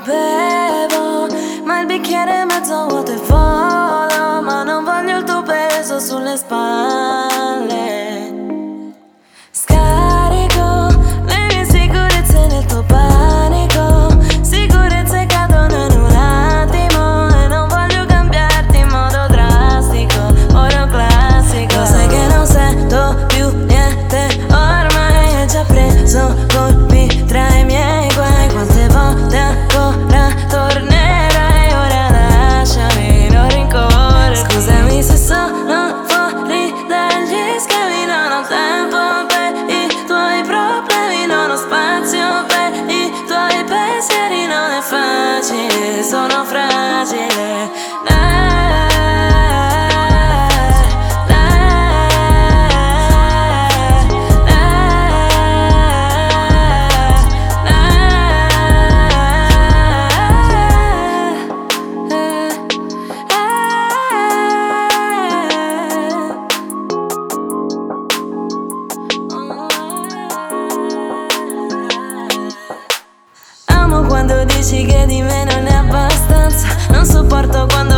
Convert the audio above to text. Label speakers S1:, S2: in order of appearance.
S1: bevo, ma il bicchiere è mezzo vuoto e volo, ma non voglio il tuo peso sulle spalle. Scarico le mie sicurezze nel tuo panico, sicurezze cadono in un attimo e non voglio cambiarti in modo drastico, ora è un classico. Lo sai che non sento più niente, ormai hai già preso colpi tra i miei guai. Quante volte ancora tornerai, ora lasciami, non rincorrere. Scusami se sono fuori dagli schemi, non ho tempo per i tuoi problemi, non ho spazio per i tuoi pensieri, non è facile, sono fragile. Amo quando dici che di me non è abbastanza, non sopporto quando